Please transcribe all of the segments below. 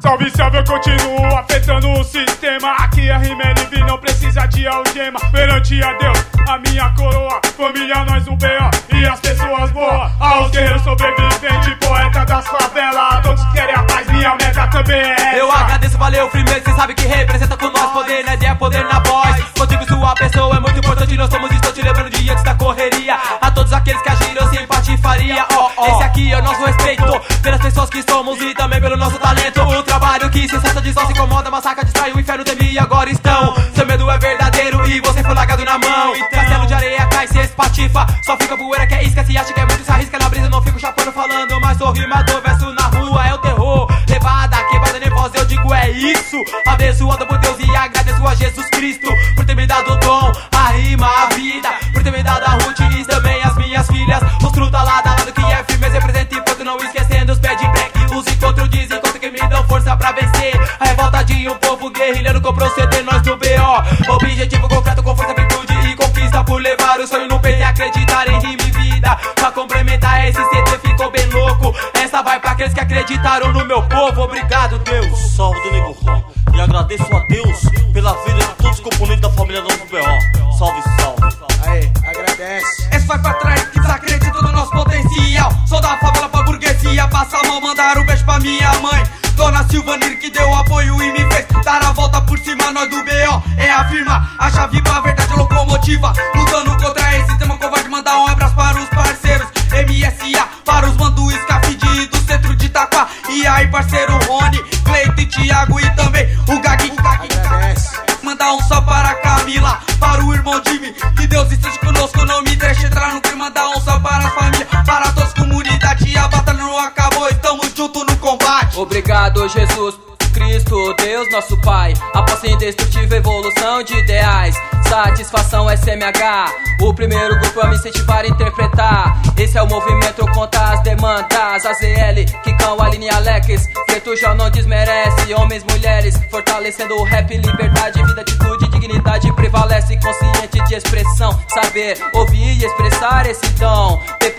Salve, salve, eu continuo afetando o sistema. Aqui a rima é livre, não precisa de algema. Perante a Deus, a minha coroa, família, nós no B.O. e as pessoas boas. Aos guerreiros sobreviventes, poeta das favelas. Todos querem a paz, minha meta também é essa. Eu agradeço, valeu, firmeza, cê sabe que representa com nós. Poder na ideia, poder na voz. Contigo sua pessoa é muito importante, nós somos, estou te lembrando de antes da correria. A todos aqueles que agiram sem patifaria. Esse aqui é o nosso respeito pelas pessoas que somos e também pelo nosso talento. O trabalho que se sensa de sol, se incomoda, massacra, distrai, o inferno teme e agora estão. Seu medo é verdadeiro e você foi largado na mão. Castelo de areia cai, se espatifa, só fica poeira que é isca, se acha que é muito, se arrisca na brisa. Não fico chapando falando, mas sou rimador, verso na rua é o terror. Levada, quebrada, nervosa, eu digo é isso. Abençoado por Deus e agradeço a Jesus Cristo por ter me dado o dom, a rima, a vida, por ter me dado a Ruth e também as minhas filhas. Os truta lá da lado que é firmeza, representa e ponto, não esquecendo os pés de black. Os encontros, desencontros que me dão força pra vencer. A revolta de um povo guerrilhando com proceder, nós do B.O. Objetivo concreto com força, virtude e conquista, por levar o sonho no peito e acreditar em rima e vida. Pra complementar esse CD ficou bem louco. Essa vai pra aqueles que acreditaram no meu povo. Obrigado, Deus. Salve do Nego Ron. E agradeço a Deus pela vida de todos os componentes da família do B.O. Salve, salve. Aê, agradece. Esse vai pra trás que desacredita no nosso potencial. Sou da favela pra burguesia, passa a mão, mandar um beijo pra minha mãe Dona Silvanir, que deu apoio e me fez dar a volta por cima. Nós do B.O. é a firma, a chave pra verdade locomotiva, lutando contra esse sistema covarde. Mandar um abraço para os parceiros MSA, para os mando Scafidi do centro de Itaquá. E aí parceiro Rony, Cleito e Thiago e também o Gagui. Mandar um só para a Camila, para o irmão Jimmy, que Deus esteja conosco, não me deixe entrar no clima. Mandar um só para as famílias, para todas as comunidades. A batalha não acabou, estamos juntos no combate. Obrigado, Jesus Cristo, Deus nosso Pai. Após a indestrutível evolução de ideais, satisfação SMH, o primeiro grupo a me incentivar a interpretar. Esse é o movimento contra as demandas. AZL, Kikão, Aline e Alex, Preto já não desmerece. Homens, mulheres, fortalecendo o rap, liberdade, vida, atitude, dignidade prevalece. Consciente de expressão, saber ouvir e expressar esse dom.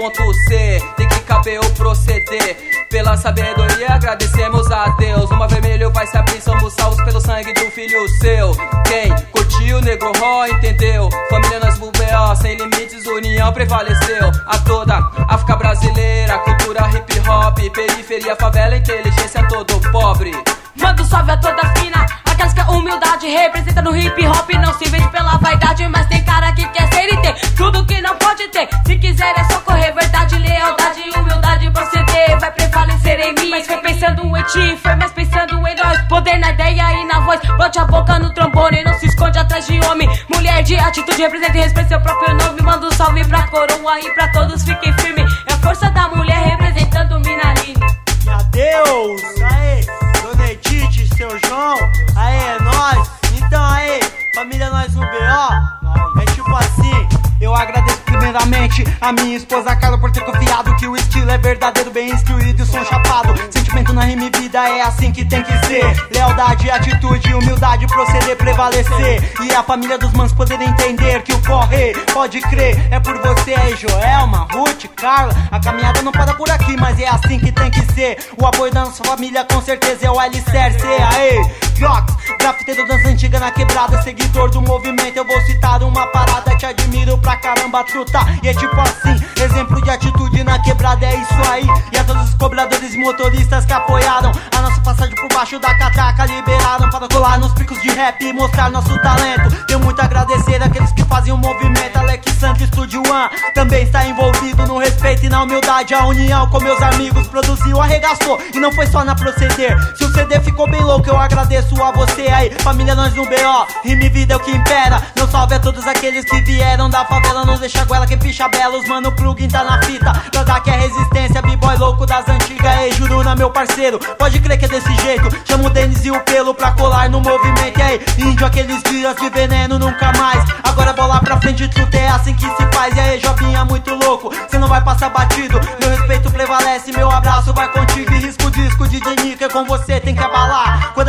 T.C, tem que caber o proceder. Pela sabedoria agradecemos a Deus. Uma vermelho vai se abrir, somos salvos pelo sangue do filho seu. Quem curtiu, Negro Raw, entendeu? Família nós do B.O, sem limites, união prevaleceu. A toda África brasileira, cultura hip hop, periferia, favela, inteligência, todo pobre. Manda um salve a toda fina, aquelas que a humildade representa no hip hop. Não se vende pela vaidade, mas tem cara que quer ser e ter tudo que não pode ter. Se quiser é só correr, verdade, lealdade, humildade, proceder vai prevalecer em mim. Mas foi pensando em ti, foi mais pensando em nós. Poder na ideia e na voz, bote a boca no trombone, não se esconde atrás de homem. Mulher de atitude, representa e respeita seu próprio nome. Manda um salve pra coroa e pra todos fiquem firmes. É a força da mulher representando Minaline. E adeus, aê, Dona Edith, seu João, aê, é nóis. Então aê, família nós no B.O. É tipo assim, eu agradeço primeiramente a minha esposa Carla por ter confiado que o estilo é verdadeiro, bem instruído e som chapado. Sentimento na rima e vida é assim que tem que ser. Lealdade, atitude, humildade, proceder, prevalecer. E a família dos manos poder entender que o corre, pode crer, é por você aí, Joelma, Ruth, Carla. A caminhada não para por aqui, mas é assim que tem que ser. O apoio da nossa família com certeza é o alicerce. Aê, Jox, grafiteiro das antigas na quebrada, seguidor do movimento. Eu vou citar uma parada, te admiro pra caramba, truta. E é tipo assim, exemplo de atitude na quebrada, é isso aí. E a todos os cobradores e motoristas que apoiaram a nossa passagem por baixo da catraca, liberaram para colar nos picos de rap e mostrar nosso talento. Tenho muito a agradecer àqueles que fazem o movimento. Alex Santos, Studio One, também está envolvido no respeito e na humildade. A união com meus amigos produziu, arregaçou e não foi só na proceder. Se o CD ficou bem louco, eu agradeço a você aí. Família nós no B.O, rima e vida é o que impera. Não salve a todos aqueles que vieram da favela, não deixa goela quem picha belos. Mano, o plugin tá na fita, pra dar que é resistência. B-boy louco das antigas, ei, Juruna, meu parceiro, pode crer que é desse jeito. Chama o Denis e o Pelo pra colar no movimento. Ei, índio, aqueles dias de veneno nunca mais. Agora bola pra frente, truta, é assim que se faz. E aí, Jobinha, muito louco, cê não vai passar batido. Meu respeito prevalece, meu abraço vai contigo. E risco disco de Nica, com você tem que abalar. Quando a banca dos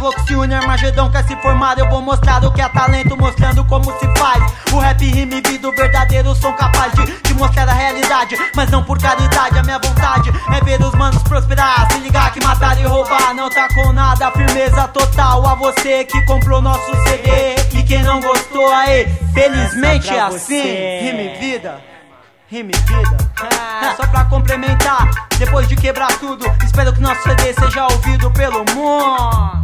falou que se une, Armagedon quer se formar. Eu vou mostrar o que é talento, mostrando como se faz. O rap rima e vida, o verdadeiro som capaz de mostrar a realidade, mas não por caridade. A minha vontade é ver os manos prosperar. Se ligar que matar e roubar não tá com nada. Firmeza total a você que comprou nosso CD. E quem não gostou aí, felizmente é assim. Rime vida, rime vida. Só pra complementar, depois de quebrar tudo, espero que nosso CD seja ouvido pelo mundo.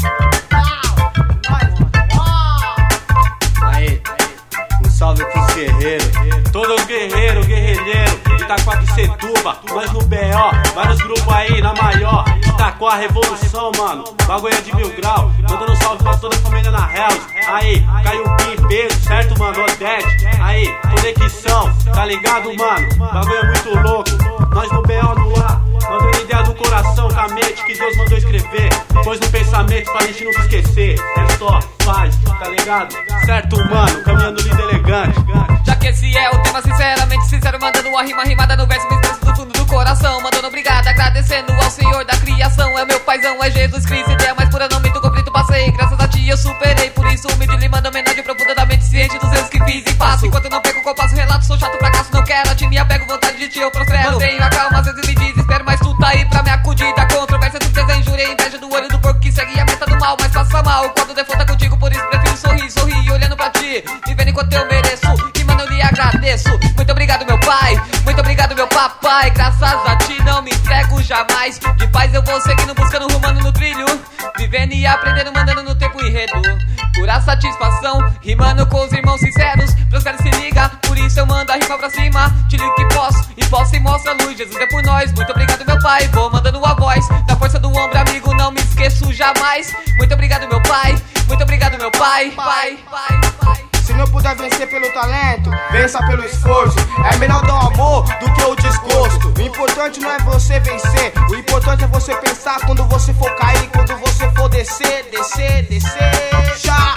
Aí, um salve pros guerreiros. Todos os guerreiros, guerrilheiros, Itaquaquecetuba, nós no BO, vários grupos aí na maior. Itaquá Revolução, mano, bagulho é de 1000 graus. Mandando um salve pra toda a família na Hells. Aí, caiu um Pim, beijo, certo, mano, Odete. Aí, conexão, tá ligado, mano? Bagulho é muito louco, nós no BO no ar. Mandando ideia do coração, com a mente que Deus mandou escrever. Pôs no pensamento pra gente nunca esquecer. É só paz, tá ligado? Certo, mano, caminhando lindo elegante. Já que esse é o tema, sinceramente sincero, mandando uma rima rimada no verso, me expresso do fundo do coração. Mandando obrigado, agradecendo ao Senhor da criação. É meu paizão, é Jesus Cristo, ideia mais pura, não me do conflito, passei. Graças a ti eu superei, por isso humilde lhe mando homenagem profunda da mente ciente dos erros que fiz e faço. Enquanto não pego o compasso, relato, sou chato, fracasso, não quero. A ti me apego, vontade de ti eu prospero. Mantenho a calma, às vezes me desespero, mas tu tá aí pra me acudir. Da controvérsia, tristeza, injúria, inveja do olho do porco que segue a meta do mal, mas passa mal quando o default tá contigo, por isso prefiro sorrir, olhando pra ti, vivendo enquanto eu mereço. E mano, eu lhe agradeço. Muito obrigado, meu pai, muito obrigado, meu papai. Graças a ti não me entrego jamais. De paz eu vou seguindo, buscando, rumando no trilho, vivendo e aprendendo, mandando no tempo enredo. Pura satisfação, rimando com os irmãos sinceros. Prospero, se liga, por isso eu mando a rima pra cima. Te ligo que posso, e posso e mostra a luz. Jesus é por nós, muito obrigado, meu pai. Vou mandando a voz, da força do ombro, amigo, não me esqueço jamais. Muito obrigado, meu pai, muito obrigado, meu pai. Se não puder vencer pelo talento, vença pelo esforço. É melhor dar o amor do que o desgosto. O importante não é você vencer, o importante é você pensar quando você for cair, quando você for descer. Já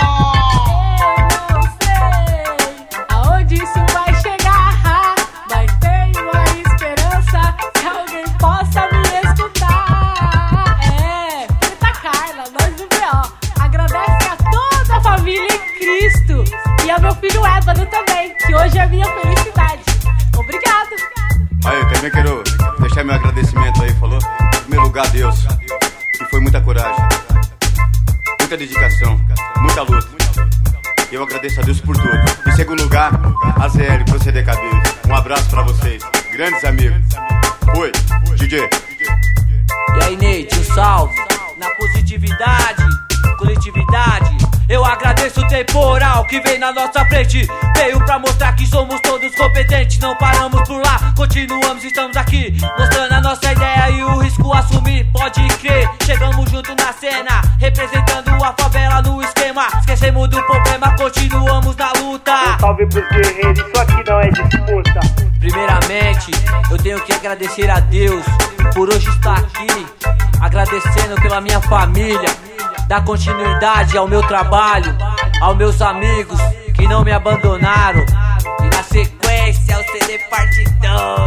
Eu não sei aonde isso vai chegar, mas tenho a esperança que alguém possa me escutar. Preta Carla, nós do BO, agradece a toda a família em Cristo e ao meu filho Ébano também, que hoje é minha felicidade. Obrigado. Aí, eu também quero deixar meu agradecimento aí, falou? Em primeiro lugar, Deus, que foi muita coragem, muita dedicação, muita luta. E eu agradeço a Deus por tudo. Em segundo lugar, a ZL, Proceder Cabelo. Um abraço pra vocês, grandes amigos. Fui, DJ. E aí, Neide, um salve. Na positividade, coletividade. Eu agradeço o temporal que vem na nossa frente. Veio pra mostrar que somos todos competentes. Não paramos por lá, continuamos, estamos aqui, mostrando a nossa ideia e o risco assumir. Pode crer, chegamos junto na cena, representando a favela no esquema. Esquecemos do problema, continuamos na luta. Um salve pros guerreiros, isso aqui não é disputa. Primeiramente, eu tenho que agradecer a Deus por hoje estar aqui, agradecendo pela minha família, dar continuidade ao meu trabalho, aos meus amigos que não me abandonaram. E na sequência, o CD parte 2.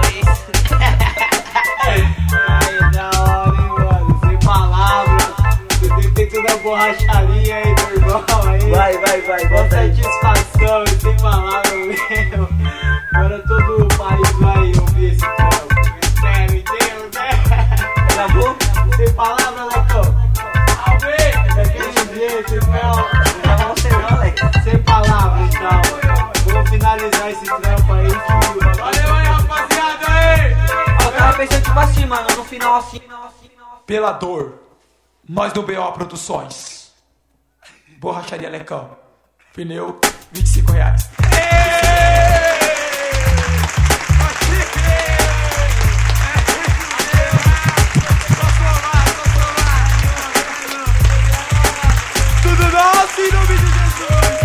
Aí, da hora, hein, mano, sem palavras. Você tem toda a borracharia aí, meu irmão. Aí. Vai, com satisfação, sem palavras mesmo. Agora todo o país vai ouvir esse trampo. Sério, entendeu, né? Acabou? Sem palavras, Lecão. Daquele jeito, então. Sem palavras, então. Vamos finalizar esse trampo aí. Valeu aí, rapaziada, aí! Eu tava pensando tipo assim, mano, no final assim. Pela dor, nós do BO Produções. Borracharia Lecão. Pneu, R$25. Tudo nosso em nome de Jesus!